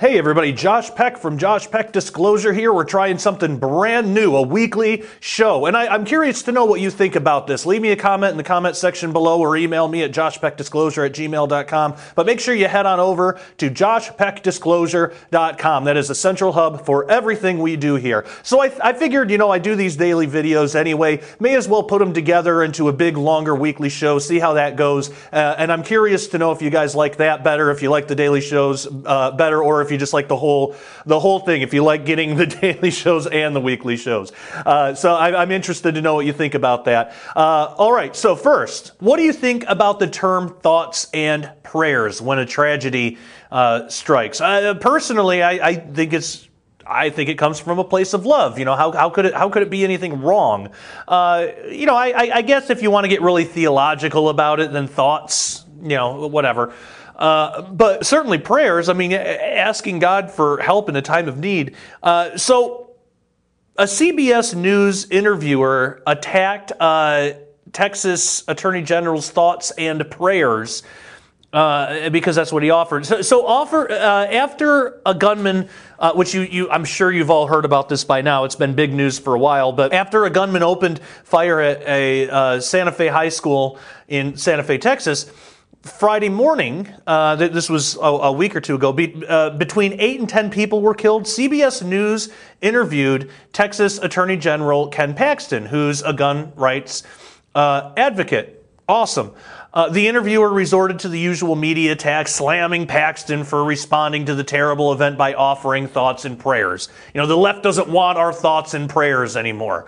Hey everybody, Josh Peck from Josh Peck Disclosure here. We're trying something brand new, a weekly show. And I'm curious to know what you think about this. Leave me a comment in the comment section below or email me at joshpeckdisclosure@gmail.com. But make sure you head on over to joshpeckdisclosure.com. That is the central hub for everything we do here. So I figured, I do these daily videos anyway. May as well put them together into a big, longer weekly show, see how that goes. And I'm curious to know if you guys like that better, if you like the daily shows better, or if you just like the whole thing, if you like getting the daily shows and the weekly shows. So I'm interested to know what you think about that. All right, so first, what do you think about the term thoughts and prayers when a tragedy strikes? Personally, I think it comes from a place of love. How could it be anything wrong? I guess if you want to get really theological about it, then thoughts, whatever. But certainly prayers, asking God for help in a time of need. So a CBS News interviewer attacked Texas Attorney General's thoughts and prayers because that's what he offered. After a gunman, which I'm sure you've all heard about this by now, it's been big news for a while, but after a gunman opened fire at a Santa Fe high school in Santa Fe, Texas, Friday morning, this was a week or two ago, between 8 and 10 people were killed. CBS News interviewed Texas Attorney General Ken Paxton, who's a gun rights advocate. Awesome. The interviewer resorted to the usual media attack, slamming Paxton for responding to the terrible event by offering thoughts and prayers. The left doesn't want our thoughts and prayers anymore.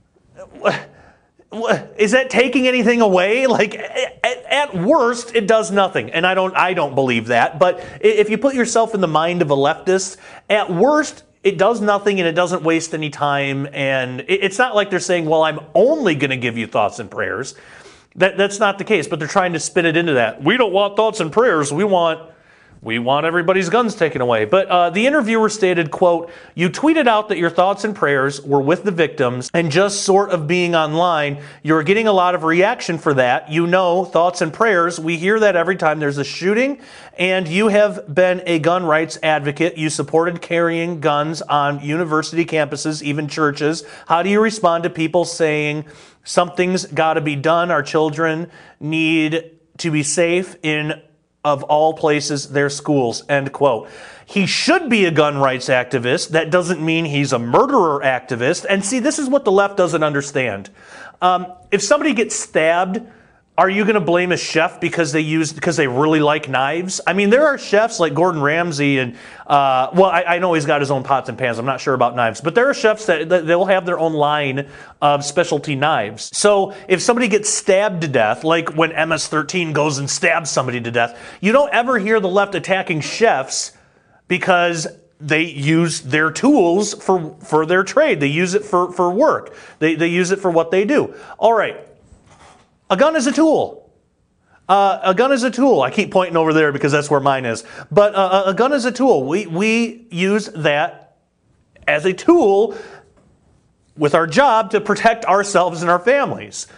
Is that taking anything away? At worst, it does nothing, and I don't believe that. But if you put yourself in the mind of a leftist, at worst, it does nothing and it doesn't waste any time. And it's not like they're saying, "Well, I'm only going to give you thoughts and prayers." That's not the case. But they're trying to spin it into that. We don't want thoughts and prayers. We want everybody's guns taken away. But the interviewer stated, quote, "You tweeted out that your thoughts and prayers were with the victims, and just sort of being online, you're getting a lot of reaction for that. Thoughts and prayers, we hear that every time there's a shooting, and you have been a gun rights advocate. You supported carrying guns on university campuses, even churches. How do you respond to people saying something's got to be done? Our children need to be safe in of all places, their schools," end quote. He should be a gun rights activist. That doesn't mean he's a murderer activist. And see, this is what the left doesn't understand. If somebody gets stabbed, are you going to blame a chef because they really like knives? There are chefs like Gordon Ramsay and, I know he's got his own pots and pans. I'm not sure about knives. But there are chefs that they'll have their own line of specialty knives. So if somebody gets stabbed to death, like when MS-13 goes and stabs somebody to death, you don't ever hear the left attacking chefs because they use their tools for their trade. They use it for work. They use it for what they do. All right. A gun is a tool. A gun is a tool. I keep pointing over there because that's where mine is. But a gun is a tool. We use that as a tool with our job to protect ourselves and our families.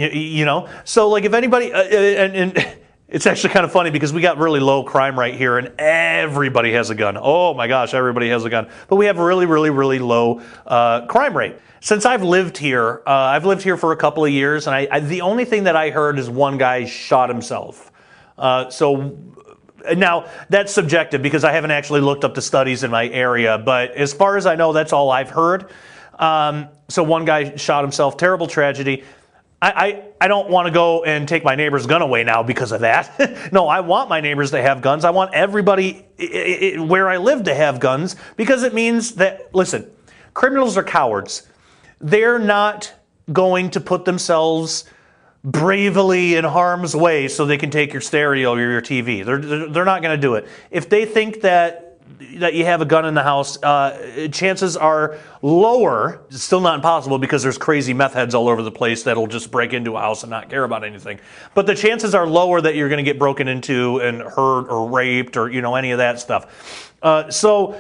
So if anybody, and it's actually kind of funny because we got really low crime rate here and everybody has a gun. Oh my gosh, everybody has a gun. But we have a really, really, really low crime rate. Since I've lived here for a couple of years, and the only thing that I heard is one guy shot himself. So now that's subjective because I haven't actually looked up the studies in my area, but as far as I know, that's all I've heard. So one guy shot himself, terrible tragedy. I don't want to go and take my neighbor's gun away now because of that. No, I want my neighbors to have guns. I want everybody where I live to have guns because it means that, listen, criminals are cowards. They're not going to put themselves bravely in harm's way so they can take your stereo or your TV. They're not going to do it. If they think that you have a gun in the house, chances are lower. It's still not impossible because there's crazy meth heads all over the place that'll just break into a house and not care about anything. But the chances are lower that you're going to get broken into and hurt or raped or any of that stuff. So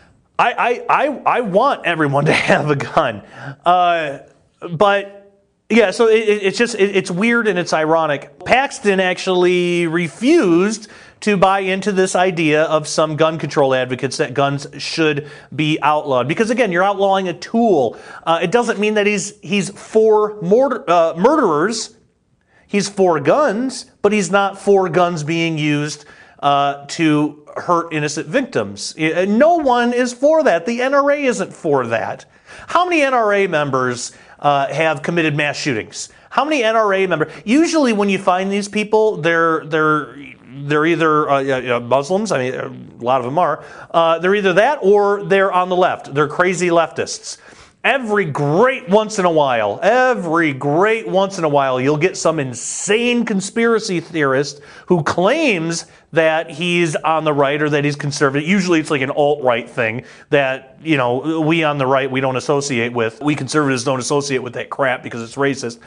I want everyone to have a gun, but yeah, so it's weird and it's ironic. Paxton actually refused to buy into this idea of some gun control advocates that guns should be outlawed. Because again, you're outlawing a tool. It doesn't mean that he's for murderers. He's for guns, but he's not for guns being used to hurt innocent victims. No one is for that. The NRA isn't for that. How many NRA members have committed mass shootings? How many NRA members? Usually, when you find these people, they're either Muslims. I mean, a lot of them are. They're either that or they're on the left. They're crazy leftists. Every great once in a while, you'll get some insane conspiracy theorist who claims that he's on the right or that he's conservative. Usually it's like an alt-right thing that, we on the right, we don't associate with. We conservatives don't associate with that crap because it's racist.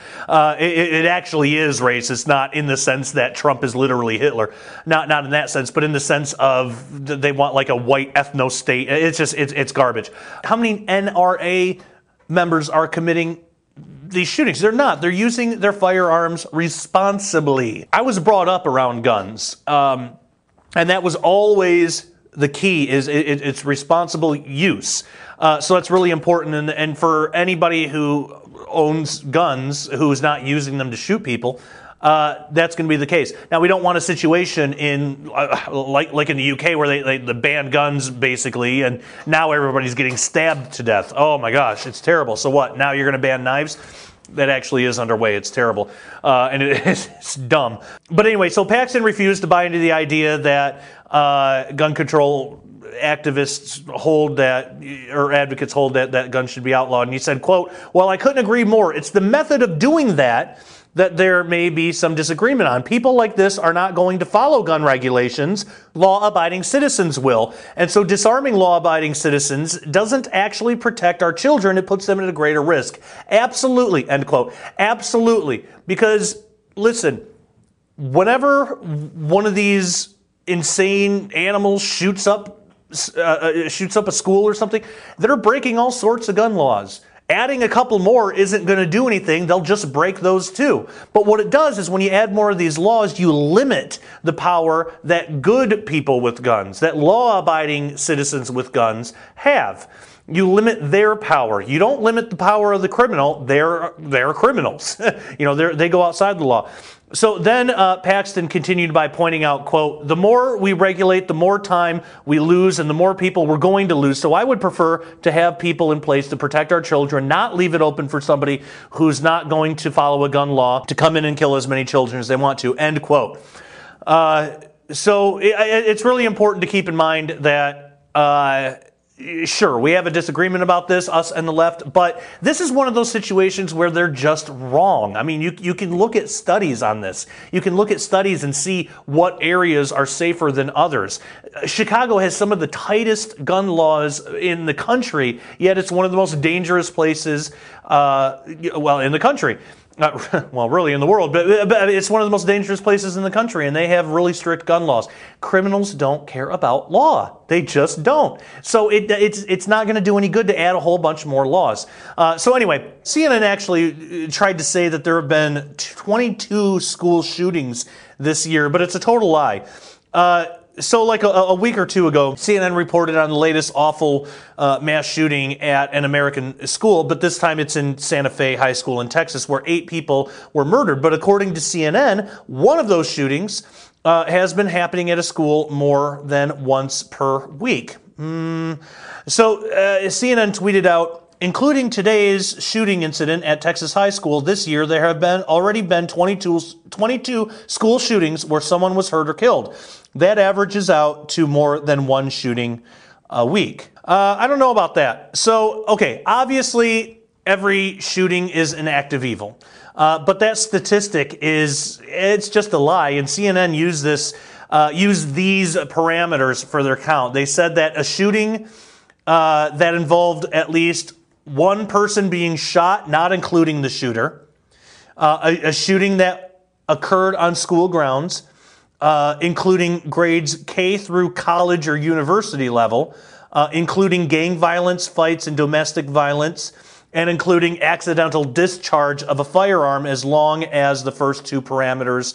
It actually is racist, not in the sense that Trump is literally Hitler. Not in that sense, but in the sense of they want like a white ethno-state. It's garbage. How many NRA members are committing these shootings? They're not. They're using their firearms responsibly. I was brought up around guns, and that was always the key, is it's responsible use. So that's really important, and for anybody who owns guns who is not using them to shoot people, that's going to be the case. Now, we don't want a situation in like in the UK where they ban guns basically, and now everybody's getting stabbed to death. Oh my gosh, it's terrible. So what? Now you're going to ban knives? That actually is underway. It's terrible, and it's dumb. But anyway, so Paxton refused to buy into the idea that gun control activists hold that, or advocates hold that guns should be outlawed. And he said, quote, "Well, I couldn't agree more. It's the method of doing that there may be some disagreement on. People like this are not going to follow gun regulations. Law-abiding citizens will. And so disarming law-abiding citizens doesn't actually protect our children. It puts them at a greater risk." Absolutely, end quote. Absolutely. Because, listen, whenever one of these insane animals shoots up a school or something, they're breaking all sorts of gun laws. Adding a couple more isn't going to do anything. They'll just break those too. But what it does is when you add more of these laws, you limit the power that good people with guns, that law-abiding citizens with guns have. You limit their power. You don't limit the power of the criminal. They're criminals. They go outside the law. So then Paxton continued by pointing out, quote, "The more we regulate, the more time we lose and the more people we're going to lose. So I would prefer to have people in place to protect our children, not leave it open for somebody who's not going to follow a gun law to come in and kill as many children as they want to," end quote. So it's really important to keep in mind that sure, we have a disagreement about this, us and the left, but this is one of those situations where they're just wrong. I mean, you can look at studies on this. You can look at studies and see what areas are safer than others. Chicago has some of the tightest gun laws in the country, yet it's one of the most dangerous places, in the country. Well, really in the world, but it's one of the most dangerous places in the country, and they have really strict gun laws. Criminals don't care about law. They just don't. So it's not going to do any good to add a whole bunch more laws. So anyway, CNN actually tried to say that there have been 22 school shootings this year, but it's a total lie. So like a week or two ago, CNN reported on the latest awful mass shooting at an American school, but this time it's in Santa Fe High School in Texas, where 8 people were murdered. But according to CNN, one of those shootings has been happening at a school more than once per week. So CNN tweeted out, "Including today's shooting incident at Texas High School this year, there have already been 22 school shootings where someone was hurt or killed. That averages out to more than one shooting a week." I don't know about that. So, okay, obviously every shooting is an act of evil. But that statistic it's just a lie, and CNN used these parameters for their count. They said that a shooting that involved at least one person being shot, not including the shooter, a shooting that occurred on school grounds, including grades K through college or university level, including gang violence, fights, and domestic violence, and including accidental discharge of a firearm, as long as the first two parameters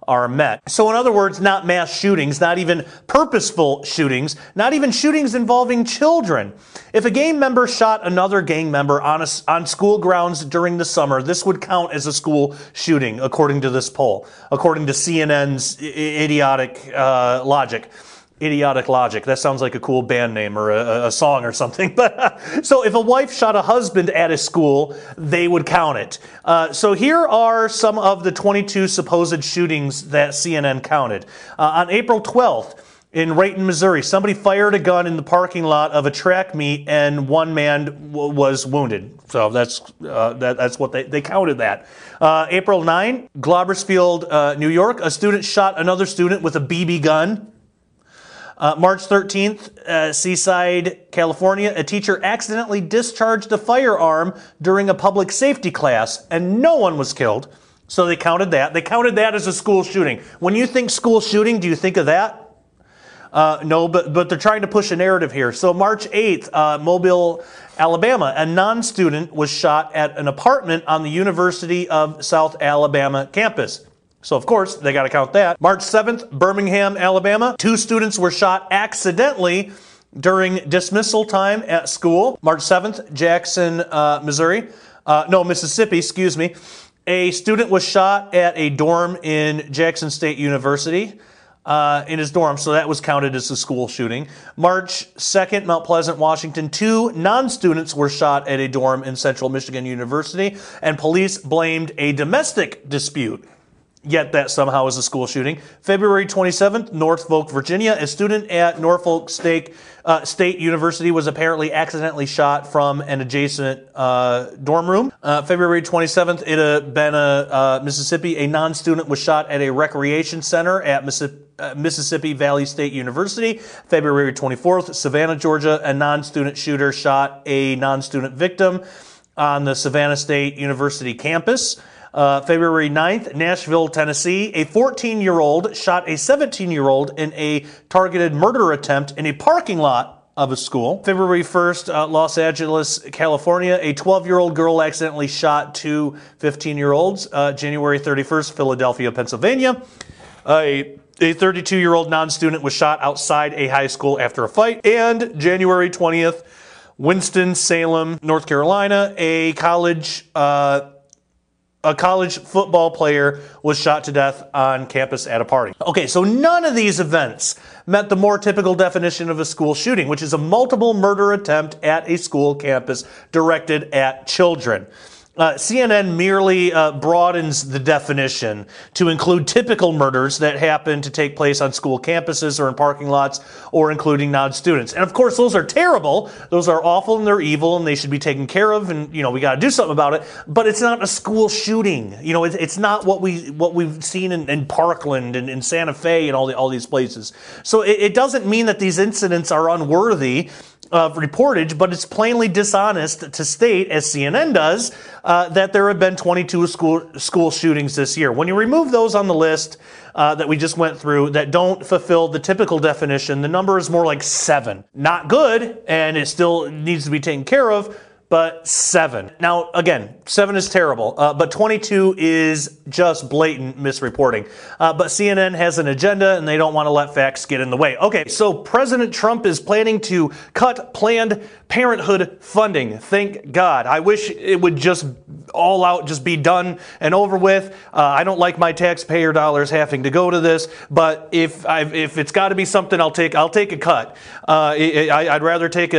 are met. So in other words, not mass shootings, not even purposeful shootings, not even shootings involving children. If a gang member shot another gang member on school grounds during the summer, this would count as a school shooting, according to this poll, according to CNN's idiotic logic. Idiotic Logic. That sounds like a cool band name or a song or something. But so if a wife shot a husband at a school, they would count it. So here are some of the 22 supposed shootings that CNN counted. On April 12th, in Rayton, Missouri, somebody fired a gun in the parking lot of a track meet, and one man was wounded. So that's what they counted that. April 9, Gloversfield, New York, a student shot another student with a BB gun. March 13th, Seaside, California, a teacher accidentally discharged a firearm during a public safety class, and no one was killed. So they counted that. They counted that as a school shooting. When you think school shooting, do you think of that? No, but they're trying to push a narrative here. So March 8th, Mobile, Alabama, a non-student was shot at an apartment on the University of South Alabama campus. So, of course, they got to count that. March 7th, Birmingham, Alabama. 2 students were shot accidentally during dismissal time at school. March 7th, Jackson, Mississippi, excuse me. A student was shot at a dorm in Jackson State University in his dorm, so that was counted as a school shooting. March 2nd, Mount Pleasant, Washington. 2 non-students were shot at a dorm in Central Michigan University, and police blamed a domestic dispute. Yet that somehow is a school shooting. February 27th, Norfolk, Virginia. A student at Norfolk State University was apparently accidentally shot from an adjacent dorm room. February 27th, in Benna, Mississippi, a non-student was shot at a recreation center at Mississippi Valley State University. February 24th, Savannah, Georgia, a non-student shooter shot a non-student victim on the Savannah State University campus. February 9th, Nashville, Tennessee, a 14-year-old shot a 17-year-old in a targeted murder attempt in a parking lot of a school. February 1st, Los Angeles, California, a 12-year-old girl accidentally shot 2 15-year-olds. January 31st, Philadelphia, Pennsylvania, a 32-year-old non-student was shot outside a high school after a fight. And January 20th, Winston-Salem, North Carolina, a college football player was shot to death on campus at a party. Okay, so none of these events met the more typical definition of a school shooting, which is a multiple murder attempt at a school campus directed at children. CNN merely broadens the definition to include typical murders that happen to take place on school campuses or in parking lots or including non-students. And of course, those are terrible. Those are awful and they're evil and they should be taken care of and, we got to do something about it. But it's not a school shooting. It's not what we've seen in Parkland and in Santa Fe and all these places. So it doesn't mean that these incidents are unworthy of reportage, but it's plainly dishonest to state, as CNN does, that there have been 22 school shootings this year. When you remove those on the list that we just went through that don't fulfill the typical definition, the number is more like 7. Not good, and it still needs to be taken care of, but 7. Now, again, 7 is terrible, but 22 is just blatant misreporting. But CNN has an agenda, and they don't want to let facts get in the way. Okay, so President Trump is planning to cut Planned Parenthood funding. Thank God. I wish it would just all out just be done and over with. I don't like my taxpayer dollars having to go to this, but if it's got to be something, I'll take a cut. I'd rather take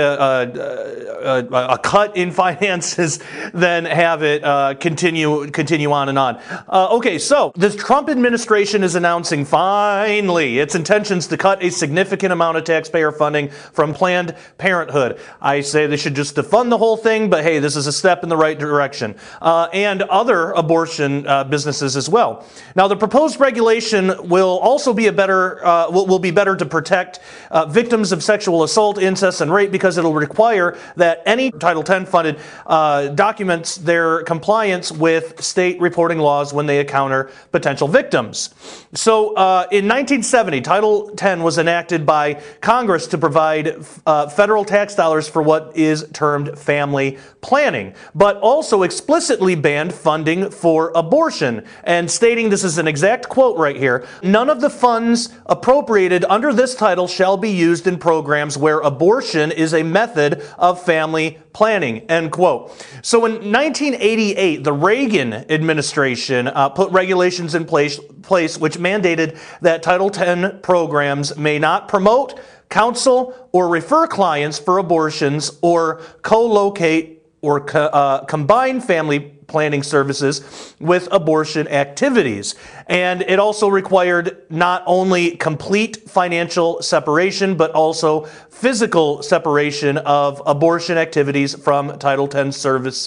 a cut in finances than have it continue on and on. Okay, so the Trump administration is announcing finally its intentions to cut a significant amount of taxpayer funding from Planned Parenthood. I say they should just defund the whole thing, but hey, this is a step in the right direction. And other abortion businesses as well. Now, the proposed regulation will also be will be better to protect victims of sexual assault, incest, and rape because it'll require that any Title X funded documents their compliance with state reporting laws when they encounter potential victims. So in 1970, Title X was enacted by Congress to provide federal tax dollars for what is termed family planning, but also explicitly banned funding for abortion, and stating, this is an exact quote right here, "None of the funds appropriated under this title shall be used in programs where abortion is a method of family planning," end quote. So in 1988, the Reagan administration put regulations in place which mandated that Title X programs may not promote, counsel, or refer clients for abortions or co-locate or combine family planning services with abortion activities. And it also required not only complete financial separation, but also physical separation of abortion activities from Title X service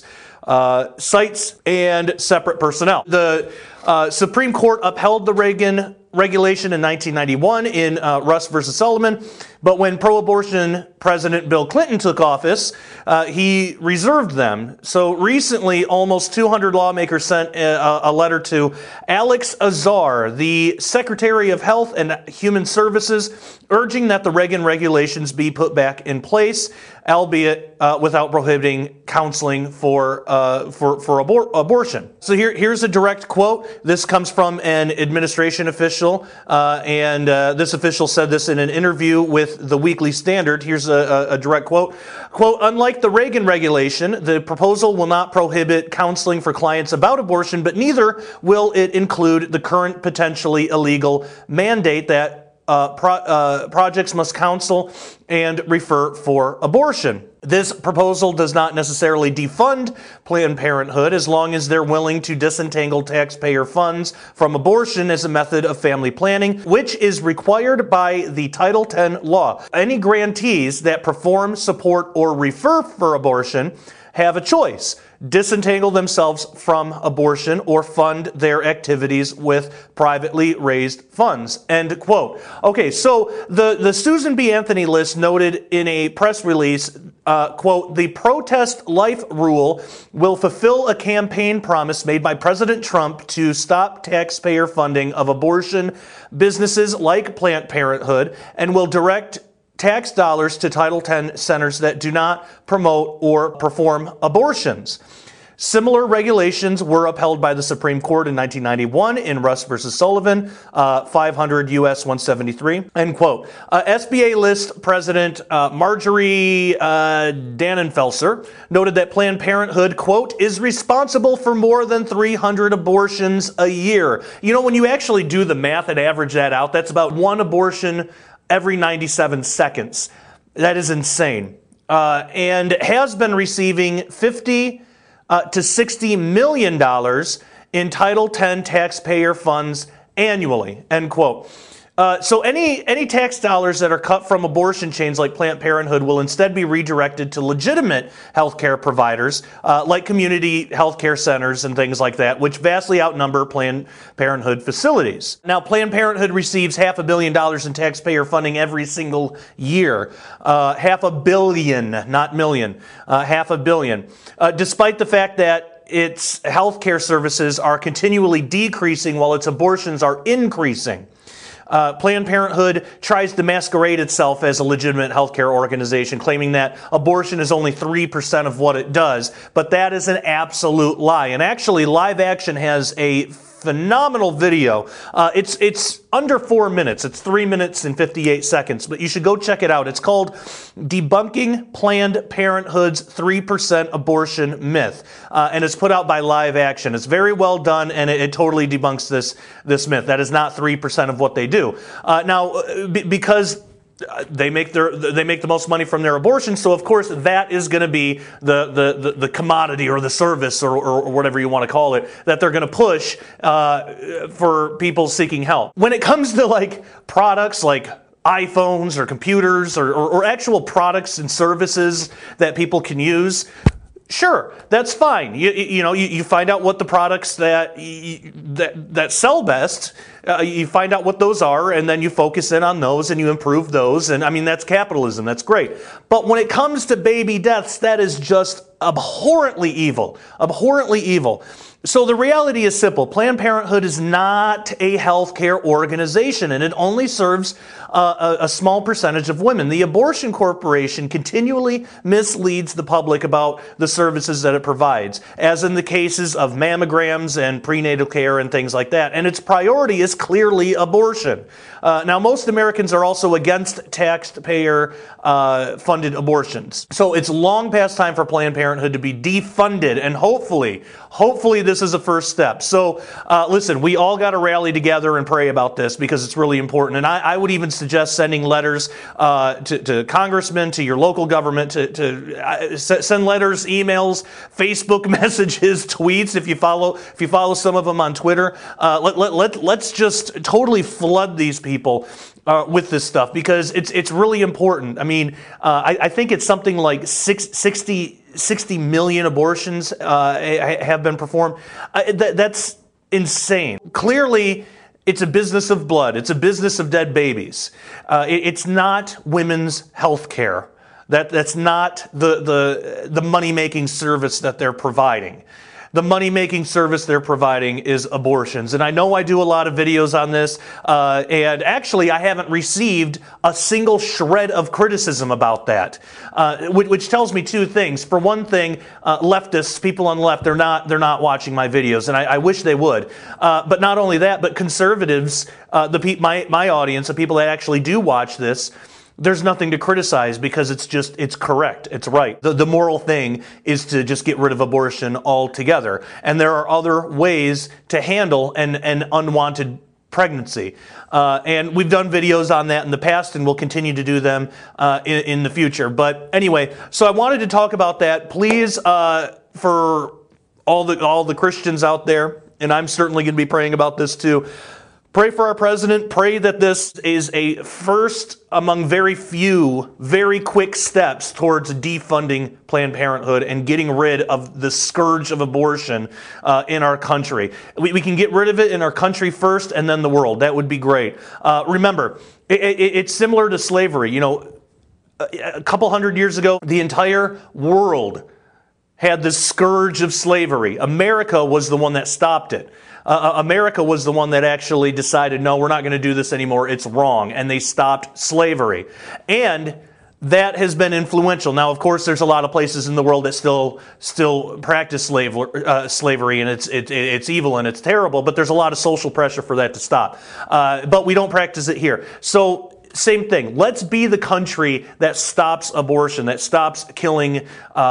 sites and separate personnel. The Supreme Court upheld the Reagan regulation in 1991 in Russ versus Sullivan, but when pro-abortion President Bill Clinton took office, he reserved them. So recently, almost 200 lawmakers sent a letter to Alex Azar, the Secretary of Health and Human Services, urging that the Reagan regulations be put back in place, albeit without prohibiting counseling for abortion. So here's a direct quote. This comes from an administration official, and this official said this in an interview with the Weekly Standard. Here's a direct quote. Quote, "Unlike the Reagan regulation, the proposal will not prohibit counseling for clients about abortion, but neither will it include the current potentially illegal mandate that projects must counsel and refer for abortion. This proposal does not necessarily defund Planned Parenthood as long as they're willing to disentangle taxpayer funds from abortion as a method of family planning, which is required by the Title X law. Any grantees that perform, support, or refer for abortion have a choice: disentangle themselves from abortion or fund their activities with privately raised funds," end quote. Okay, so the Susan B. Anthony list noted in a press release, quote, "The protest life rule will fulfill a campaign promise made by President Trump to stop taxpayer funding of abortion businesses like Planned Parenthood and will direct tax dollars to Title X centers that do not promote or perform abortions." Similar regulations were upheld by the Supreme Court in 1991 in Russ versus Sullivan, 500 U.S. 173, end quote. SBA list President Marjorie Dannenfelser noted that Planned Parenthood, quote, "is responsible for more than 300 abortions a year." You know, when you actually do the math and average that out, that's about one abortion every 97 seconds. That is insane. And has been receiving $50 to $60 million in Title X taxpayer funds annually, end quote. So any tax dollars that are cut from abortion chains like Planned Parenthood will instead be redirected to legitimate healthcare providers like community healthcare centers and things like that, which vastly outnumber Planned Parenthood facilities. Now, Planned Parenthood receives $500 million in taxpayer funding every single year. $500 million, not million. $500 million. Despite the fact that its healthcare services are continually decreasing while its abortions are increasing. Planned Parenthood tries to masquerade itself as a legitimate healthcare organization, claiming that abortion is only 3% of what it does, but that is an absolute lie. And actually, Live Action has a phenomenal video. It's under 4 minutes. It's 3 minutes and 58 seconds, but you should go check it out. It's called "Debunking Planned Parenthood's 3% Abortion Myth," and it's put out by Live Action. It's very well done, and it totally debunks this myth. That is not 3% of what they do. Now, because they make the most money from their abortion, so of course that is going to be the commodity or the service or whatever you want to call it that they're going to push for people seeking help. When it comes to like products like iPhones or computers or actual products and services that people can use, sure, that's fine. You find out what the products that sell best. You find out what those are, and then you focus in on those, and you improve those. And I mean, that's capitalism. That's great. But when it comes to baby deaths, that is just abhorrently evil. Abhorrently evil. So the reality is simple. Planned Parenthood is not a healthcare organization, and it only serves a small percentage of women. The Abortion Corporation continually misleads the public about the services that it provides, as in the cases of mammograms and prenatal care and things like that. And its priority is clearly abortion. Now, most Americans are also against taxpayer funded abortions. So it's long past time for Planned Parenthood to be defunded, and hopefully this is a first step. So listen, we all got to rally together and pray about this because it's really important. And I would even suggest sending letters to congressmen, to your local government, to send letters, emails, Facebook messages, tweets. If you follow some of them on Twitter, let's just totally flood these people with this stuff because it's really important. I mean, I think it's something like 60 million abortions have been performed. That's insane. Clearly, it's a business of blood. It's a business of dead babies. It's not women's health care. That's not the money-making service that they're providing. The money-making service they're providing is abortions. And I know I do a lot of videos on this, and actually I haven't received a single shred of criticism about that, which tells me two things. For one thing, leftists, people on the left, they're not watching my videos, and I wish they would. But not only that, but conservatives, my audience, the people that actually do watch this, there's nothing to criticize because it's correct. It's right. The moral thing is to just get rid of abortion altogether. And there are other ways to handle an unwanted pregnancy. And we've done videos on that in the past and we'll continue to do them in the future. But anyway, so I wanted to talk about that. Please, for all the Christians out there, and I'm certainly going to be praying about this too, pray for our president. Pray that this is a first among very few, very quick steps towards defunding Planned Parenthood and getting rid of the scourge of abortion in our country. We can get rid of it in our country first and then the world. That would be great. Remember, it's similar to slavery. You know, a couple hundred years ago, the entire world had this scourge of slavery. America was the one that stopped it. America was the one that actually decided, no, we're not going to do this anymore. It's wrong. And they stopped slavery. And that has been influential. Now, of course, there's a lot of places in the world that still practice slavery, and it's evil and it's terrible, but there's a lot of social pressure for that to stop. But we don't practice it here. So, same thing. Let's be the country that stops abortion, that stops killing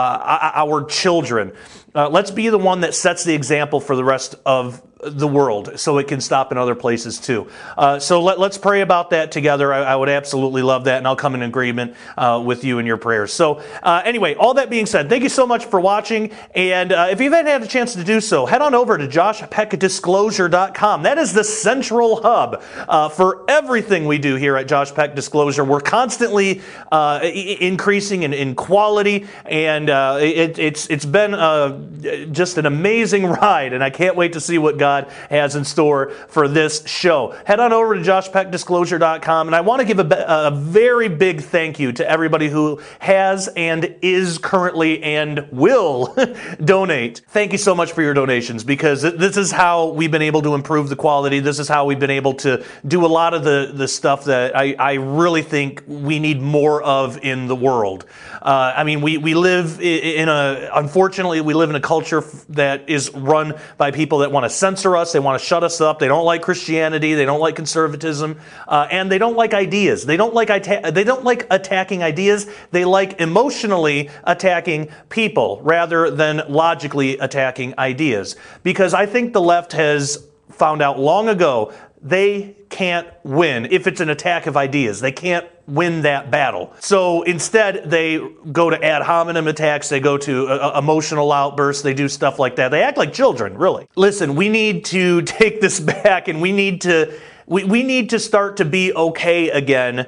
our children. Let's be the one that sets the example for the rest of the world so it can stop in other places too. So let's pray about that together. I would absolutely love that, and I'll come in agreement with you in your prayers. So anyway, all that being said, thank you so much for watching, and if you haven't had a chance to do so, head on over to joshpeckdisclosure.com. That is the central hub for everything we do here at Josh Peck Disclosure. We're constantly increasing in quality, and it's been just an amazing ride, and I can't wait to see what God has in store for this show. Head on over to joshpeckdisclosure.com, and I want to give a very big thank you to everybody who has and is currently and will donate. Thank you so much for your donations, because this is how we've been able to improve the quality. This is how we've been able to do a lot of the stuff that I really think we need more of in the world. I mean, we live unfortunately, we live in a culture that is run by people that want to censor us. They want to shut us up. They don't like Christianity. They don't like conservatism, and they don't like ideas. They don't like attacking ideas. They like emotionally attacking people rather than logically attacking ideas. Because I think the left has found out long ago they can't win if it's an attack of ideas. They can't win that battle. So instead, they go to ad hominem attacks. They go to emotional outbursts. They do stuff like that. They act like children, really. Listen, we need to take this back, and we need to start to be okay again.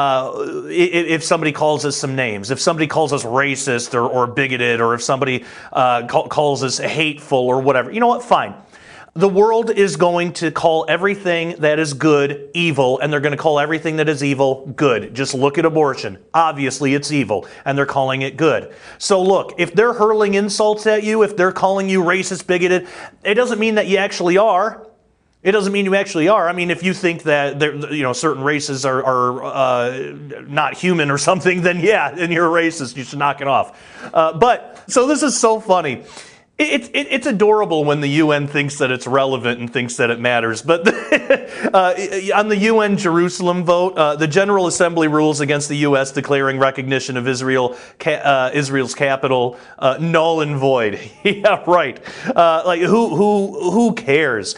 If somebody calls us some names, if somebody calls us racist or bigoted, or if somebody calls us hateful or whatever, you know what? Fine. the world is going to call everything that is good evil, and they're going to call everything that is evil good. Just look at abortion. Obviously, it's evil, and they're calling it good. So look, if they're hurling insults at you, if they're calling you racist, bigoted, it doesn't mean that you actually are. It doesn't mean you actually are. I mean, if you think that certain races are not human or something, then yeah, and you're a racist. You should knock it off. But so this is so funny. It's adorable when the UN thinks that it's relevant and thinks that it matters. But on the UN Jerusalem vote, the General Assembly rules against the U.S. declaring recognition of Israel's capital null and void. Yeah, right. Like who cares?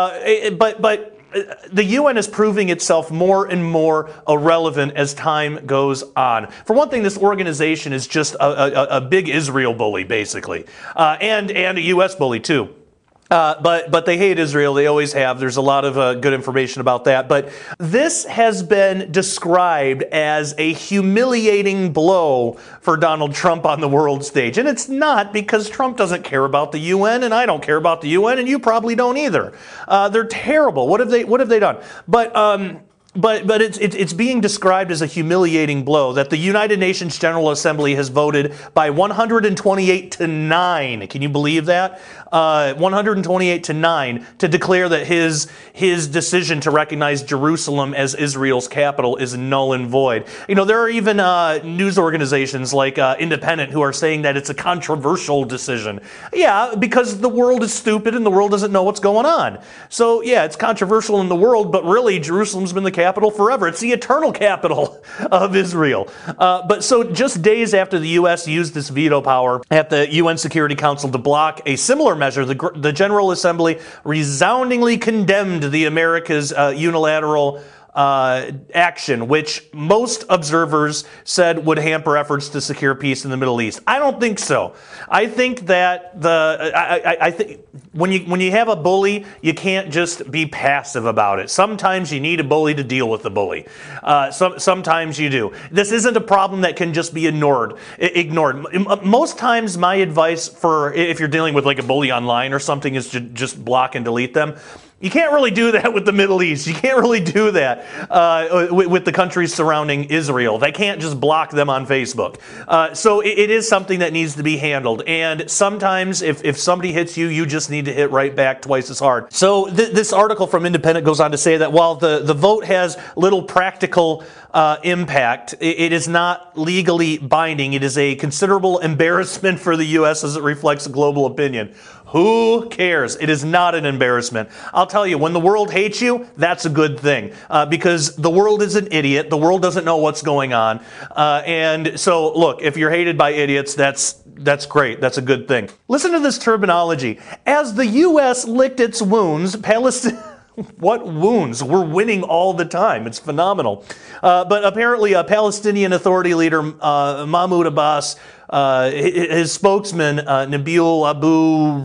But the UN is proving itself more and more irrelevant as time goes on. For one thing, this organization is just a big Israel bully, basically, and a U.S. bully, too. But they hate Israel. They always have. There's a lot of good information about that. But this has been described as a humiliating blow for Donald Trump on the world stage. And it's not, because Trump doesn't care about the UN, and I don't care about the UN, and you probably don't either. They're terrible. What have they done? But it's being described as a humiliating blow that the United Nations General Assembly has voted by 128 to 9. Can you believe that? 128 to 9 to declare that his decision to recognize Jerusalem as Israel's capital is null and void. You know, there are even news organizations like Independent who are saying that it's a controversial decision. Yeah, because the world is stupid and the world doesn't know what's going on. So yeah, it's controversial in the world, but really Jerusalem's been the capital forever. It's the eternal capital of Israel. But so just days after the U.S. used this veto power at the UN Security Council to block a similar measure, the General Assembly resoundingly condemned the America's unilateral action, which most observers said would hamper efforts to secure peace in the Middle East. I don't think so. I think that I think when you have a bully, you can't just be passive about it. Sometimes you need a bully to deal with the bully. Sometimes you do. This isn't a problem that can just be ignored. Most times, my advice for if you're dealing with like a bully online or something is to just block and delete them. You can't really do that with the Middle East. You can't really do that with the countries surrounding Israel. They can't just block them on Facebook. So it is something that needs to be handled. And sometimes if somebody hits you, you just need to hit right back twice as hard. So this article from Independent goes on to say that while the vote has little practical impact, it is not legally binding. It is a considerable embarrassment for the U.S. as it reflects global opinion. Who cares? It is not an embarrassment. I'll tell you, when the world hates you, that's a good thing. Because the world is an idiot. The world doesn't know what's going on. And so, look, if you're hated by idiots, that's great. That's a good thing. Listen to this terminology. As the U.S. licked its wounds, Palestine... What wounds? We're winning all the time. It's phenomenal. But apparently a Palestinian Authority leader, Mahmoud Abbas, his spokesman, Nabil Abu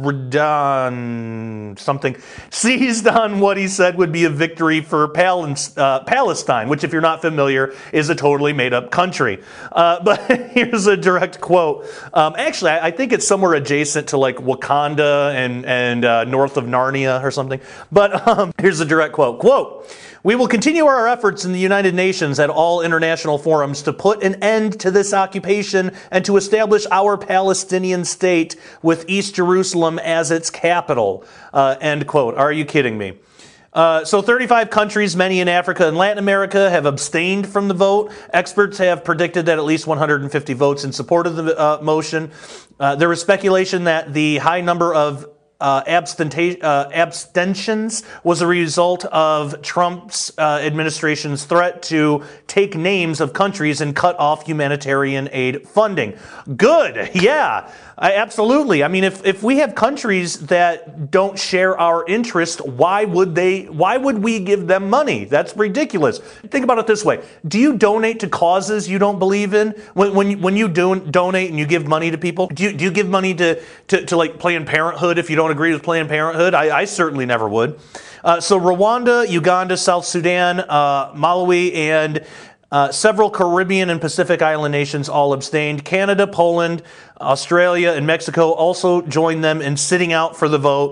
Radan, something, seized on what he said would be a victory for Palestine, which, if you're not familiar, is a totally made-up country. But here's a direct quote. Actually, I think it's somewhere adjacent to like Wakanda and north of Narnia or something. But here's a direct quote. Quote, "We will continue our efforts in the United Nations at all international forums to put an end to this occupation and to establish our Palestinian state with East Jerusalem as its capital." End quote. Are you kidding me? So 35 countries, many in Africa and Latin America, have abstained from the vote. Experts have predicted that at least 150 votes in support of the motion. There is speculation that the high number of abstentions was a result of Trump's administration's threat to take names of countries and cut off humanitarian aid funding. Good, yeah, absolutely. I mean, if we have countries that don't share our interest, why would we give them money? That's ridiculous. Think about it this way: do you donate to causes you don't believe in? When you donate and you give money to people, do you give money to like Planned Parenthood if you don't agree with Planned Parenthood? I certainly never would. So Rwanda, Uganda, South Sudan, Malawi, and several Caribbean and Pacific Island nations all abstained. Canada, Poland, Australia, and Mexico also joined them in sitting out for the vote.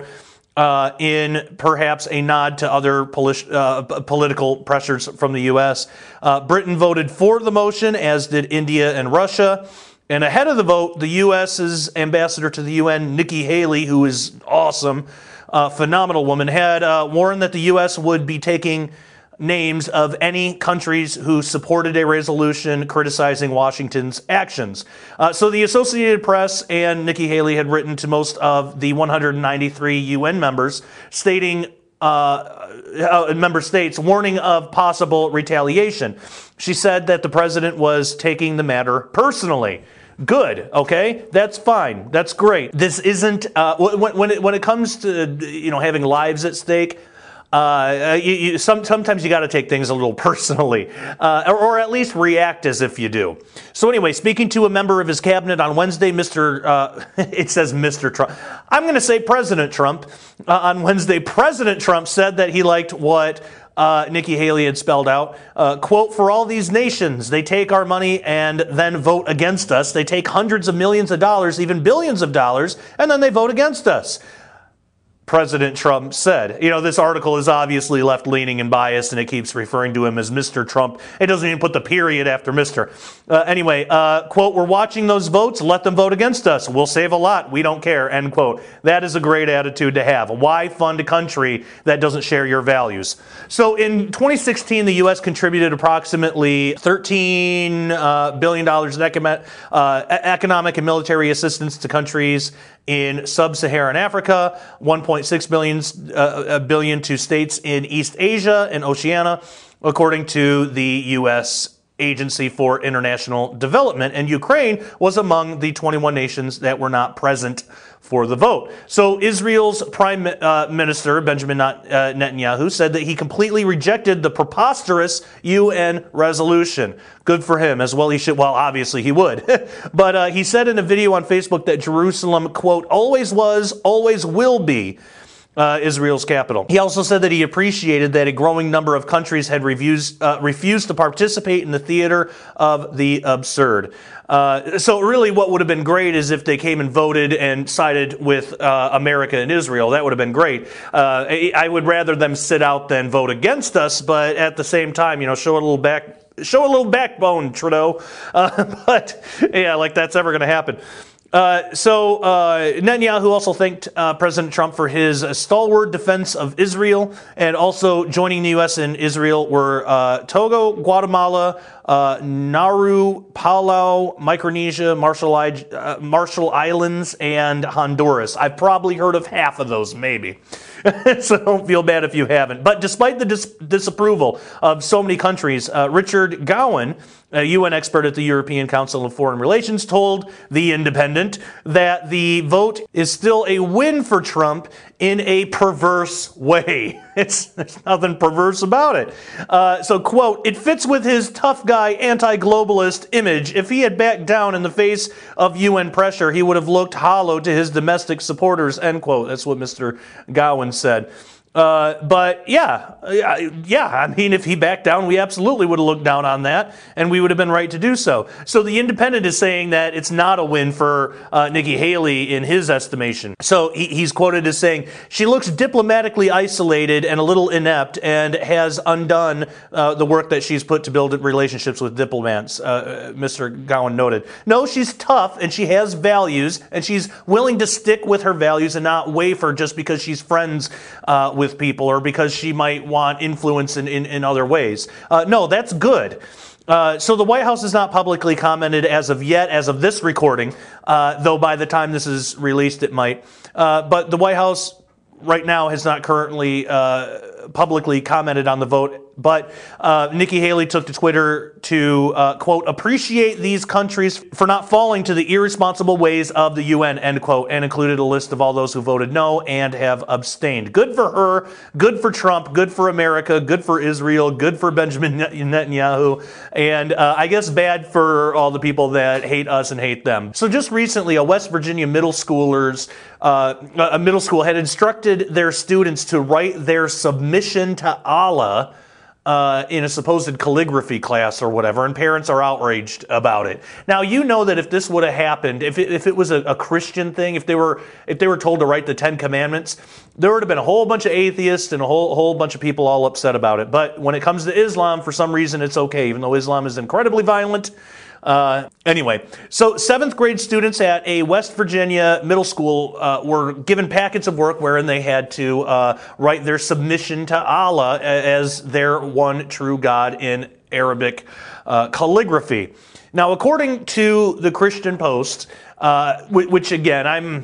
in perhaps a nod to other political pressures from the U.S. Britain voted for the motion, as did India and Russia. And ahead of the vote, the U.S.'s ambassador to the UN, Nikki Haley, who is awesome, phenomenal woman, had warned that the U.S. would be taking names of any countries who supported a resolution criticizing Washington's actions. So the Associated Press and Nikki Haley had written to most of the 193 UN members, stating member states, warning of possible retaliation. She said that the president was taking the matter personally. Good, okay? That's fine. That's great. This isn't when it comes to having lives at stake. Sometimes you got to take things a little personally, or at least react as if you do. So anyway, speaking to a member of his cabinet on Wednesday, it says Mr. Trump. I'm going to say President Trump. On Wednesday, President Trump said that he liked what Nikki Haley had spelled out. Quote, "For all these nations, they take our money and then vote against us. They take hundreds of millions of dollars, even billions of dollars, and then they vote against us." President Trump said. This article is obviously left-leaning and biased, and it keeps referring to him as Mr. Trump. It doesn't even put the period after Mr. Anyway, quote, "We're watching those votes. Let them vote against us. We'll save a lot. We don't care," end quote. That is a great attitude to have. Why fund a country that doesn't share your values? So in 2016, the U.S. contributed approximately $13 billion in economic and military assistance to countries in sub-Saharan Africa, $1.6 billion to states in East Asia and Oceania, according to the U.S. Agency for International Development, and Ukraine was among the 21 nations that were not present for the vote. So Israel's Prime Minister, Benjamin Netanyahu, said that he completely rejected the preposterous UN resolution. Good for him, as well he should. Well, obviously he would. But he said in a video on Facebook that Jerusalem, quote, "always was, always will be Israel's capital." He also said that he appreciated that a growing number of countries had refused to participate in the theater of the absurd. So really what would have been great is if they came and voted and sided with America and Israel. That would have been great. I would rather them sit out than vote against us, but at the same time, show a little backbone, Trudeau. But yeah, like that's ever going to happen. So Netanyahu also thanked President Trump for his stalwart defense of Israel, and also joining the U.S. and Israel were Togo, Guatemala, Nauru, Palau, Micronesia, Marshall Islands, and Honduras. I've probably heard of half of those, maybe. So don't feel bad if you haven't. But despite the disapproval of so many countries, Richard Gowan, a UN expert at the European Council of Foreign Relations, told The Independent that the vote is still a win for Trump in a perverse way. There's nothing perverse about it. So, quote, "It fits with his tough guy, anti-globalist image. If he had backed down in the face of UN pressure, he would have looked hollow to his domestic supporters," end quote. That's what Mr. Gowan said. But yeah, I mean, if he backed down, we absolutely would have looked down on that, and we would have been right to do so. So The Independent is saying that it's not a win for Nikki Haley in his estimation. So he's quoted as saying, "She looks diplomatically isolated and a little inept and has undone the work that she's put to build relationships with diplomats," Mr. Gowan noted. No, she's tough, and she has values, and she's willing to stick with her values and not waver just because she's friends with people or because she might want influence in other ways. No, that's good. So the White House has not publicly commented as of yet, as of this recording, though by the time this is released it might. But the White House right now has not currently publicly commented on the vote. But Nikki Haley took to Twitter to, quote, "appreciate these countries for not falling to the irresponsible ways of the UN," end quote, and included a list of all those who voted no and have abstained. Good for her, good for Trump, good for America, good for Israel, good for Benjamin Netanyahu, and I guess bad for all the people that hate us and hate them. So just recently, a West Virginia a middle school had instructed their students to write their submission to Allah in a supposed calligraphy class or whatever, and parents are outraged about it. Now, you know that if this would have happened, if it was a Christian thing, if they were told to write the Ten Commandments, there would have been a whole bunch of atheists and a whole bunch of people all upset about it. But when it comes to Islam, for some reason, it's okay, even though Islam is incredibly violent. Anyway, so 7th grade students at a West Virginia middle school were given packets of work wherein they had to write their submission to Allah as their one true God in Arabic calligraphy. Now, according to the Christian Post, which again,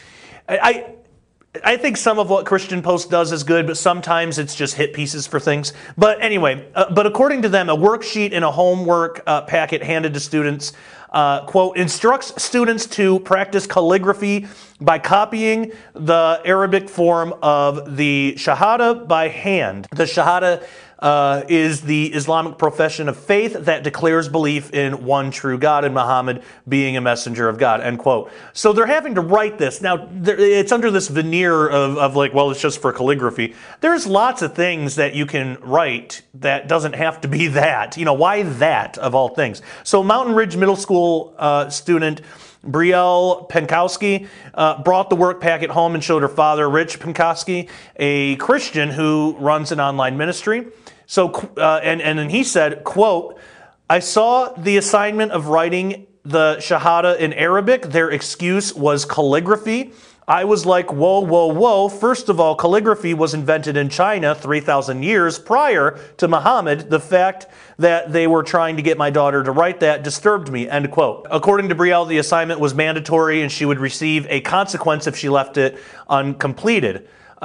I think some of what Christian Post does is good, but sometimes it's just hit pieces for things. But anyway, but according to them, a worksheet and a homework packet handed to students, quote, instructs students to practice calligraphy by copying the Arabic form of the Shahada by hand. The Shahada is the Islamic profession of faith that declares belief in one true God and Muhammad being a messenger of God, end quote. So they're having to write this. Now, it's under this veneer of like, well, it's just for calligraphy. There's lots of things that you can write that doesn't have to be that. You know, why that of all things? So Mountain Ridge Middle School student Brielle Penkowski brought the work packet home and showed her father, Rich Penkowski, a Christian who runs an online ministry. So, and he said, quote, I saw the assignment of writing the Shahada in Arabic. Their excuse was calligraphy. I was like, whoa, whoa, whoa. First of all, calligraphy was invented in China 3,000 years prior to Muhammad. The fact that they were trying to get my daughter to write that disturbed me, end quote. According to Brielle, the assignment was mandatory and she would receive a consequence if she left it uncompleted.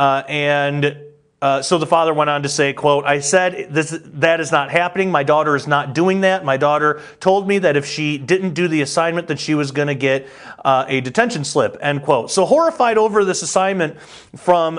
So the father went on to say, quote, I said that is not happening. My daughter is not doing that. My daughter told me that if she didn't do the assignment, that she was going to get a detention slip, end quote. So horrified over this assignment from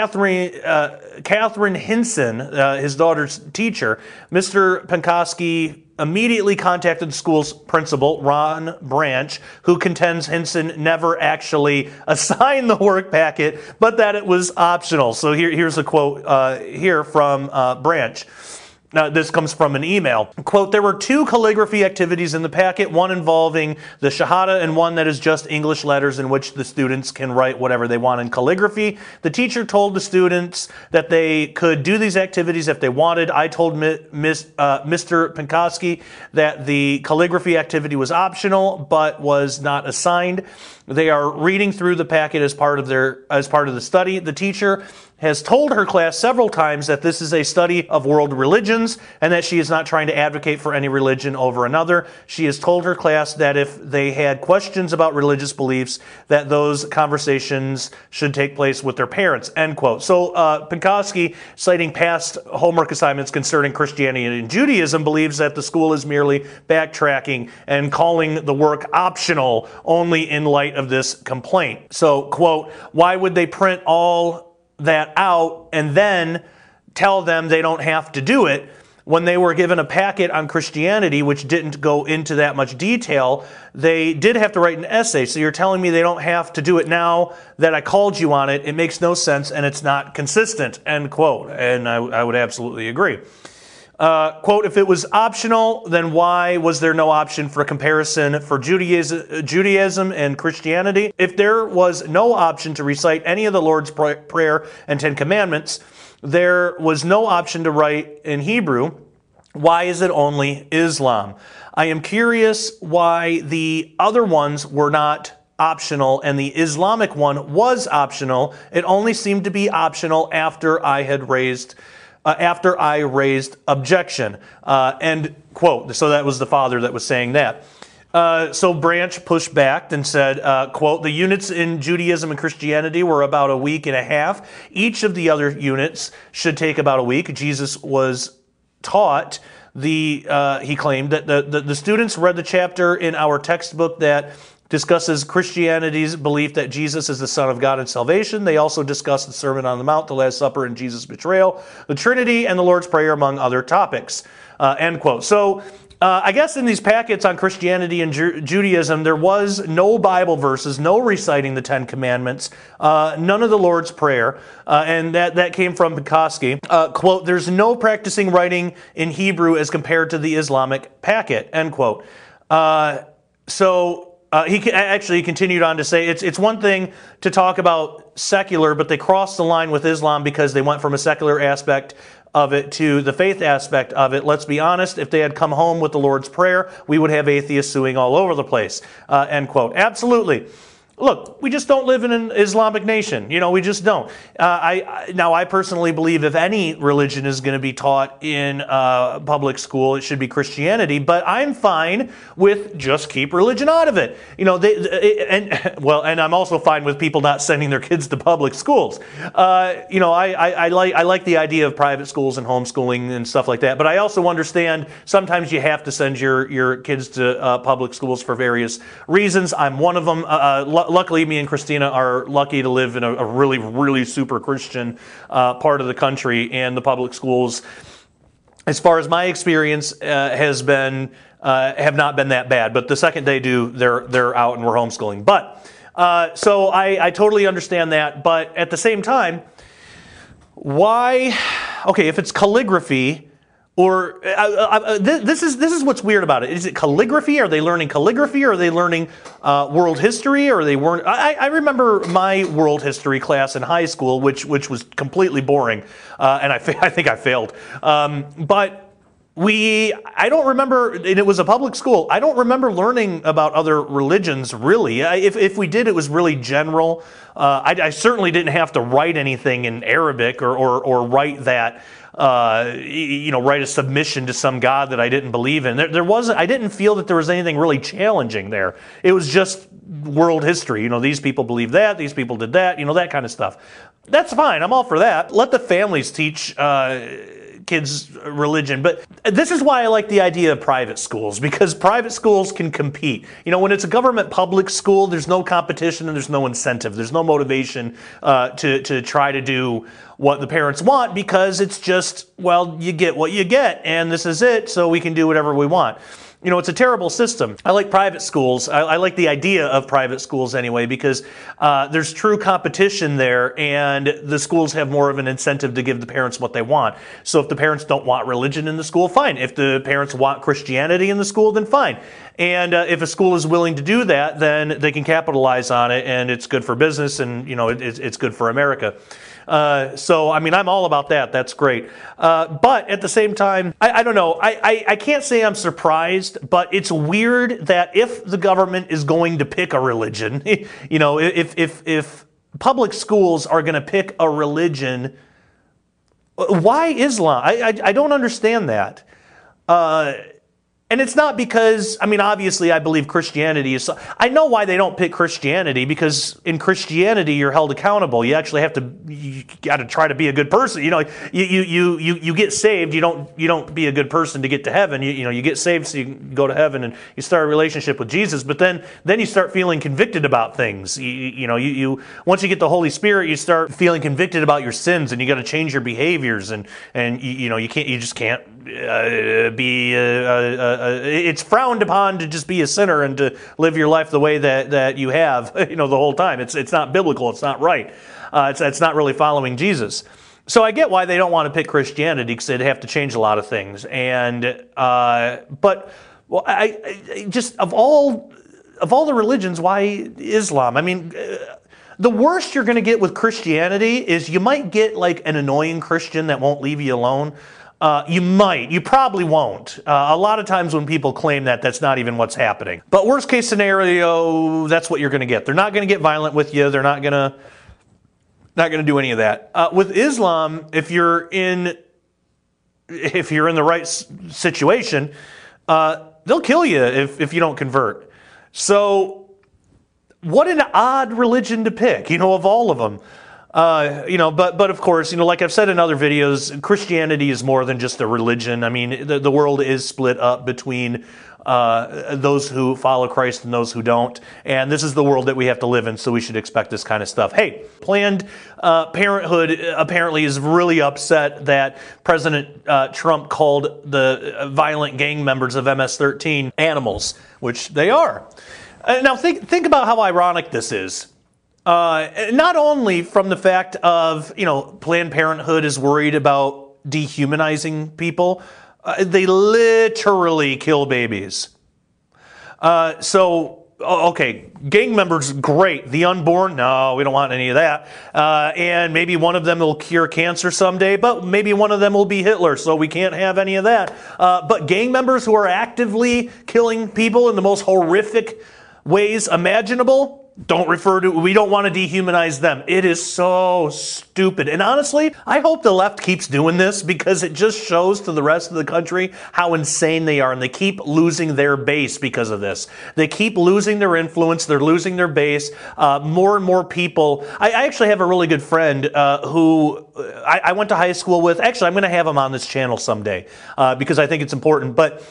Catherine Hinson, his daughter's teacher, Mr. Penkowski immediately contacted the school's principal, Ron Branch, who contends Hinson never actually assigned the work packet, but that it was optional. So here's a quote here from Branch. Now, this comes from an email. Quote, there were 2 calligraphy activities in the packet, one involving the Shahada and one that is just English letters in which the students can write whatever they want in calligraphy. The teacher told the students that they could do these activities if they wanted. I told Mr. Penkowski that the calligraphy activity was optional but was not assigned. They are reading through the packet as part of the study. The teacher has told her class several times that this is a study of world religions and that she is not trying to advocate for any religion over another. She has told her class that if they had questions about religious beliefs, that those conversations should take place with their parents, end quote. So Penkowski, citing past homework assignments concerning Christianity and Judaism, believes that the school is merely backtracking and calling the work optional only in light of this complaint. So, quote, why would they print all that out and then tell them they don't have to do it when they were given a packet on Christianity which didn't go into that much detail? They did have to write an essay. So you're telling me they don't have to do it now that I called you on it? It makes no sense and it's not consistent, end quote. And I would absolutely agree. Quote, if it was optional, then why was there no option for comparison for Judaism and Christianity? If there was no option to recite any of the Lord's Prayer and 10 Commandments, there was no option to write in Hebrew. Why is it only Islam? I am curious why the other ones were not optional and the Islamic one was optional. It only seemed to be optional after I raised objection, end quote. So that was the father that was saying that. So Branch pushed back and said, quote, the units in Judaism and Christianity were about a week and a half. Each of the other units should take about a week. Jesus was taught, he claimed, that the students read the chapter in our textbook that discusses Christianity's belief that Jesus is the Son of God and salvation. They also discuss the Sermon on the Mount, the Last Supper, and Jesus' betrayal, the Trinity, and the Lord's Prayer, among other topics, end quote. So I guess in these packets on Christianity and Judaism, there was no Bible verses, no reciting the Ten Commandments, none of the Lord's Prayer, and that came from Pekoski. Quote, there's no practicing writing in Hebrew as compared to the Islamic packet, end quote. He continued on to say, it's one thing to talk about secular, but they crossed the line with Islam because they went from a secular aspect of it to the faith aspect of it. Let's be honest, if they had come home with the Lord's Prayer, we would have atheists suing all over the place, end quote. Absolutely. Look, we just don't live in an Islamic nation. We just don't. I personally believe if any religion is going to be taught in public school, it should be Christianity. But I'm fine with just keep religion out of it. And I'm also fine with people not sending their kids to public schools. I like the idea of private schools and homeschooling and stuff like that. But I also understand sometimes you have to send your kids to public schools for various reasons. I'm one of them. Luckily, me and Christina are lucky to live in a really, really super Christian part of the country, and the public schools, as far as my experience, have not been that bad. But the second they do, they're out and we're homeschooling. But so I totally understand that. But at the same time, why? Okay, if it's calligraphy. Or this is what's weird about it. Is it calligraphy? Are they learning calligraphy? Or are they learning world history? Or they weren't? I remember my world history class in high school, which was completely boring, and I think I failed. But I don't remember, and it was a public school. I don't remember learning about other religions really. If we did, it was really general. I certainly didn't have to write anything in Arabic or write that. Write a submission to some God that I didn't believe in. There wasn't. I didn't feel that there was anything really challenging there. It was just world history. These people believe that. These people did that. That kind of stuff. That's fine. I'm all for that. Let the families teach kids religion. But this is why I like the idea of private schools, because private schools can compete. When it's a government public school, there's no competition and there's no incentive. There's no motivation to try to do what the parents want, because it's just, well, you get what you get and this is it, so we can do whatever we want. It's a terrible system. I like private schools. I like the idea of private schools anyway, because there's true competition there, and the schools have more of an incentive to give the parents what they want. So if the parents don't want religion in the school, fine. If the parents want Christianity in the school, then fine. And if a school is willing to do that, then they can capitalize on it, and it's good for business, and it's good for America. I'm all about that. That's great. But at the same time, I don't know. I can't say I'm surprised, but it's weird that if the government is going to pick a religion, if public schools are going to pick a religion, why Islam? I don't understand that. And it's not because, obviously I believe Christianity is... I know why they don't pick Christianity, because in Christianity you're held accountable. You actually you got to try to be a good person. You get saved. You don't be a good person to get to heaven. You get saved so you can go to heaven and you start a relationship with Jesus. But then you start feeling convicted about things. Once you get the Holy Spirit, you start feeling convicted about your sins, and you got to change your behaviors, and you just can't be it's frowned upon to just be a sinner and to live your life the way that you have the whole time. It's not biblical. It's not right. It's not really following Jesus. So I get why they don't want to pick Christianity, because they'd have to change a lot of things. And I just of all the religions, why Islam? The worst you're going to get with Christianity is you might get like an annoying Christian that won't leave you alone. You probably won't. A lot of times when people claim that, that's not even what's happening. But worst case scenario, that's what you're going to get. They're not going to get violent with you. They're not going to do any of that. With Islam, if you're in the right situation, they'll kill you if you don't convert. So what an odd religion to pick, of all of them. But of course, like I've said in other videos, Christianity is more than just a religion. I mean, the world is split up between those who follow Christ and those who don't. And this is the world that we have to live in, so we should expect this kind of stuff. Hey, Planned Parenthood apparently is really upset that President Trump called the violent gang members of MS-13 animals, which they are. Now, think about how ironic this is. Not only from the fact of, Planned Parenthood is worried about dehumanizing people, they literally kill babies. Okay, gang members, great. The unborn, no, we don't want any of that. And maybe one of them will cure cancer someday, but maybe one of them will be Hitler, so we can't have any of that. But gang members who are actively killing people in the most horrific ways imaginable, we don't want to dehumanize them. It is so stupid. And honestly, I hope the left keeps doing this because it just shows to the rest of the country how insane they are. And they keep losing their base because of this. They keep losing their influence. They're losing their base. More and more people. I actually have a really good friend who I went to high school with. Actually, I'm going to have him on this channel someday because I think it's important. But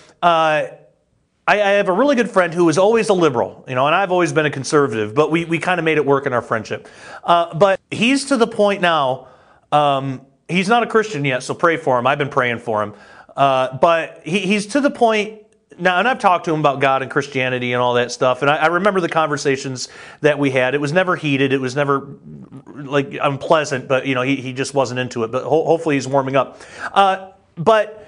I have a really good friend who is always a liberal, and I've always been a conservative, but we kind of made it work in our friendship. But he's to the point now, he's not a Christian yet, so pray for him. I've been praying for him. But he's to the point now, and I've talked to him about God and Christianity and all that stuff, and I remember the conversations that we had. It was never heated. It was never like unpleasant, but he just wasn't into it. But hopefully he's warming up. But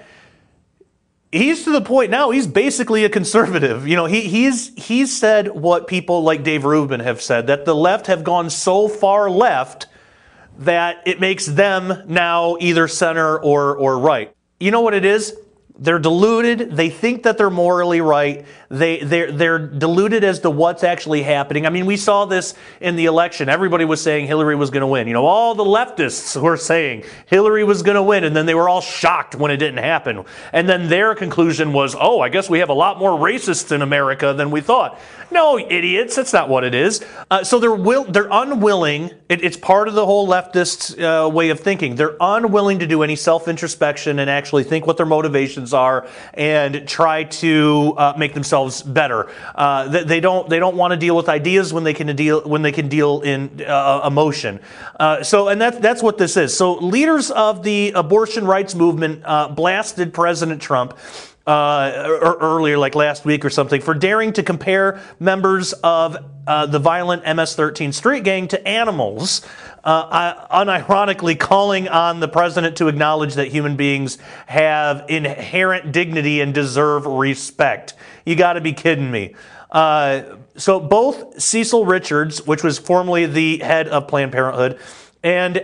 he's to the point now, he's basically a conservative. He's said what people like Dave Rubin have said, that the left have gone so far left that it makes them now either center or right. You know what it is? They're deluded. They think that they're morally right. They're deluded as to what's actually happening. I mean, we saw this in the election. Everybody was saying Hillary was going to win. All the leftists were saying Hillary was going to win, and then they were all shocked when it didn't happen. And then their conclusion was, I guess we have a lot more racists in America than we thought. No, idiots. That's not what it is. So they're unwilling. It's part of the whole leftist way of thinking. They're unwilling to do any self-introspection and actually think what their motivations are and try to make themselves better. They don't want to deal with ideas when they can deal in emotion. And that's what this is. So leaders of the abortion rights movement blasted President Trump earlier, like last week or something, for daring to compare members of the violent MS-13 street gang to animals, unironically calling on the president to acknowledge that human beings have inherent dignity and deserve respect. You got to be kidding me. So both Cecil Richards, which was formerly the head of Planned Parenthood, and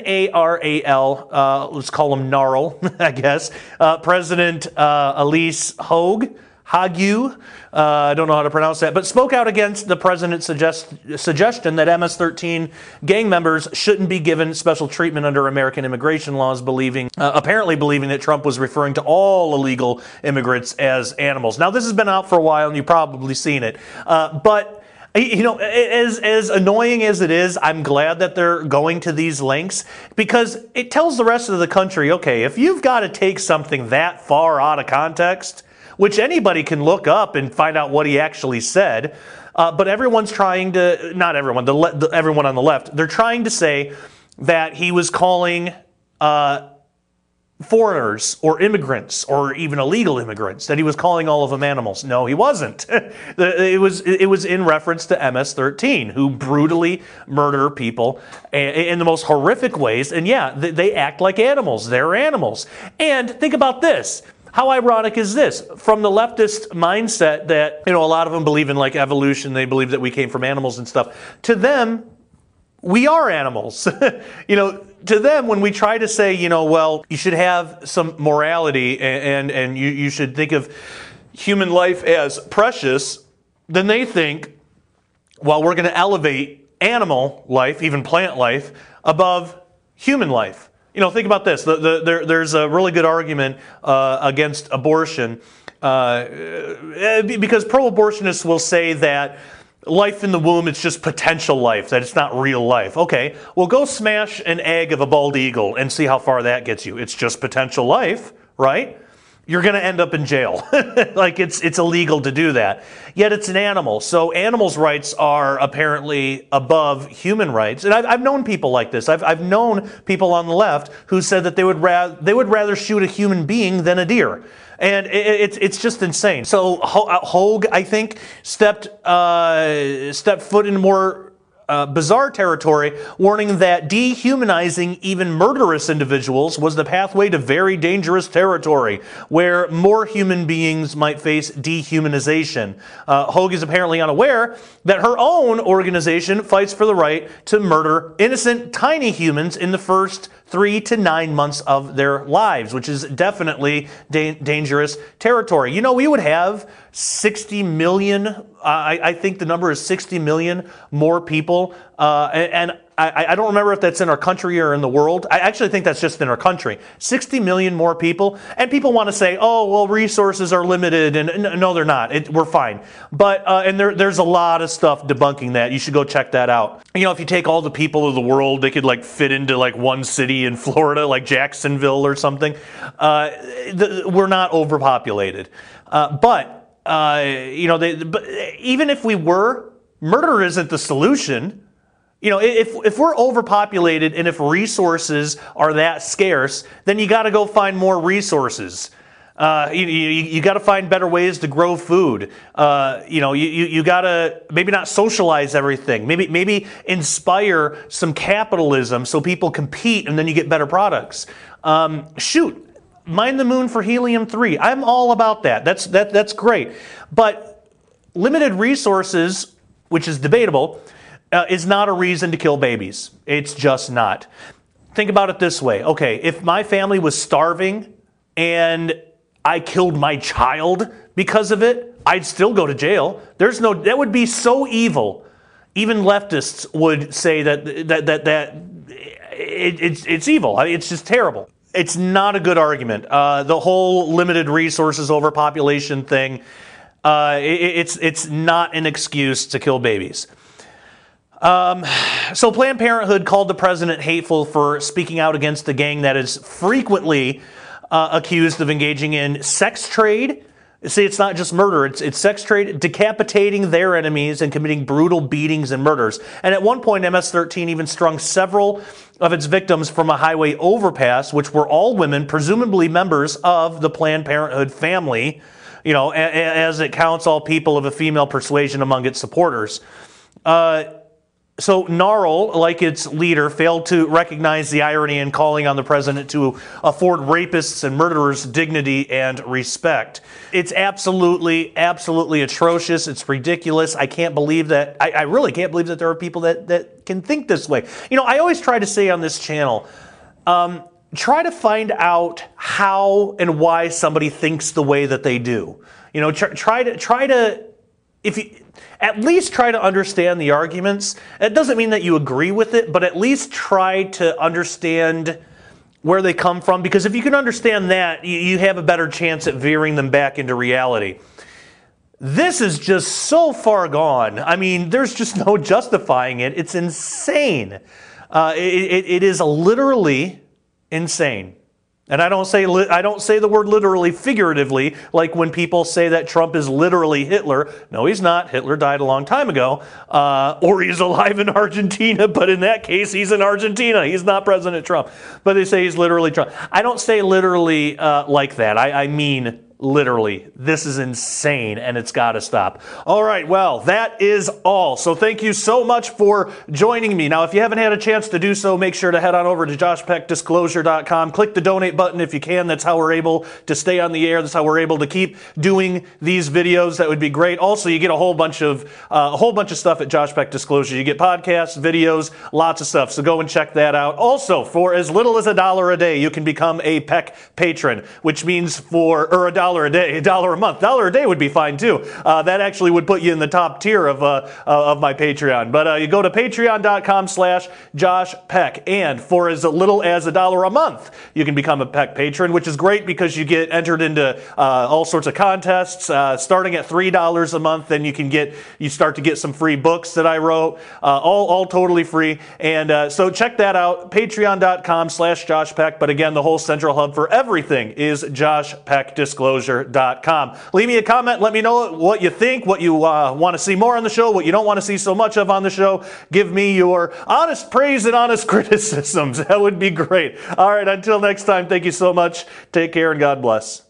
NARAL, let's call him Gnarl, I guess, President Elise Hogue, I don't know how to pronounce that, but spoke out against the president's suggestion that MS-13 gang members shouldn't be given special treatment under American immigration laws, apparently believing that Trump was referring to all illegal immigrants as animals. Now, this has been out for a while, and you've probably seen it, but as annoying as it is, I'm glad that they're going to these lengths because it tells the rest of the country, okay, if you've got to take something that far out of context, which anybody can look up and find out what he actually said, but everyone's trying to, not everyone, everyone on the left, they're trying to say that he was calling foreigners or immigrants or even illegal immigrants, that he was calling all of them animals. No, he wasn't. It was in reference to MS-13, who brutally murder people in the most horrific ways. And yeah, they act like animals. They're animals. And think about this. How ironic is this? From the leftist mindset that, a lot of them believe in like evolution, they believe that we came from animals and stuff. To them, we are animals. To them, when we try to say, well, you should have some morality and you should think of human life as precious, then they think, well, we're going to elevate animal life, even plant life, above human life. Think about this. There's a really good argument against abortion because pro-abortionists will say that life in the womb, it's just potential life, that it's not real life. Okay, well, go smash an egg of a bald eagle and see how far that gets you. It's just potential life, right? You're going to end up in jail. Like it's illegal to do that. Yet it's an animal. So animals' rights are apparently above human rights. And I've known people like this. I've known people on the left who said that they would rather shoot a human being than a deer. And it's just insane. So Hogue, I think, stepped foot in more bizarre territory, warning that dehumanizing even murderous individuals was the pathway to very dangerous territory, where more human beings might face dehumanization. Hogue is apparently unaware that her own organization fights for the right to murder innocent, tiny humans in the first 3 to 9 months of their lives, which is definitely dangerous territory. You know, we would have 60 million, I think the number is 60 million more people, and I don't remember if that's in our country or in the world. I actually think that's just in our country. 60 million more people, and people want to say, oh, well, resources are limited, and no, they're not. We're fine. But, and there's a lot of stuff debunking that. You should go check that out. You know, if you take all the people of the world, they could like fit into like one city in Florida, like Jacksonville or something. We're not overpopulated. You know, but even if we were, murder isn't the solution. You know, if we're overpopulated and if resources are that scarce, then you got to go find more resources. You got to find better ways to grow food. You know, you got to maybe not socialize everything. Maybe inspire some capitalism so people compete and then you get better products. Shoot. Mine the moon for helium-3. I'm all about that. That's great. But limited resources, which is debatable, is not a reason to kill babies. It's just not. Think about it this way. Okay, if my family was starving and I killed my child because of it, I'd still go to jail. That would be so evil. Even leftists would say that it's evil. It's just terrible. It's not a good argument. The whole limited resources overpopulation thing, it's not an excuse to kill babies. So Planned Parenthood called the president hateful for speaking out against the gang that is frequently accused of engaging in sex trade. See, it's not just murder, it's sex trade, decapitating their enemies and committing brutal beatings and murders. And at one point, MS-13 even strung several of its victims from a highway overpass, which were all women, presumably members of the Planned Parenthood family, you know, as it counts all people of a female persuasion among its supporters. So NARAL, like its leader, failed to recognize the irony in calling on the president to afford rapists and murderers dignity and respect. It's absolutely atrocious. It's ridiculous. I can't believe that. I really can't believe that there are people that can think this way. You know, I always try to say on this channel, try to find out how and why somebody thinks the way that they do. You know, try to if you at least try to understand the arguments. It doesn't mean that you agree with it, but at least try to understand where they come from, because if you can understand that, you have a better chance at veering them back into reality. This is just so far gone. I mean, there's just no justifying it. It's insane. It is literally insane. And I don't say the word literally figuratively, like when people say that Trump is literally Hitler. No, he's not. Hitler died a long time ago. Or he's alive in Argentina, but in that case, he's in Argentina. He's not President Trump. But they say he's literally Trump. I don't say literally like that. I mean literally. This is insane, and it's got to stop. All right, well, that is all. So thank you so much for joining me. Now, if you haven't had a chance to do so, make sure to head on over to joshpeckdisclosure.com. Click the donate button if you can. That's how we're able to stay on the air. That's how we're able to keep doing these videos. That would be great. Also, you get a whole bunch of stuff at Josh Peck Disclosure. You get podcasts, videos, lots of stuff. So go and check that out. Also, for as little as $1 a day, you can become a Peck patron, which means or $1 $1 a day, $1 a month. $1 a day would be fine too. That actually would put you in the top tier of my Patreon. But you go to patreon.com/Josh Peck, and for as little as $1 a month, you can become a Peck patron, which is great because you get entered into all sorts of contests. Starting at $3 a month, then you start to get some free books that I wrote, all totally free. And so check that out, patreon.com/Josh Peck. But again, the whole central hub for everything is joshpeckdisclosure.com. Leave me a comment. Let me know what you think, what you want to see more on the show, what you don't want to see so much of on the show. Give me your honest praise and honest criticisms. That would be great. All right, until next time, thank you so much. Take care and God bless.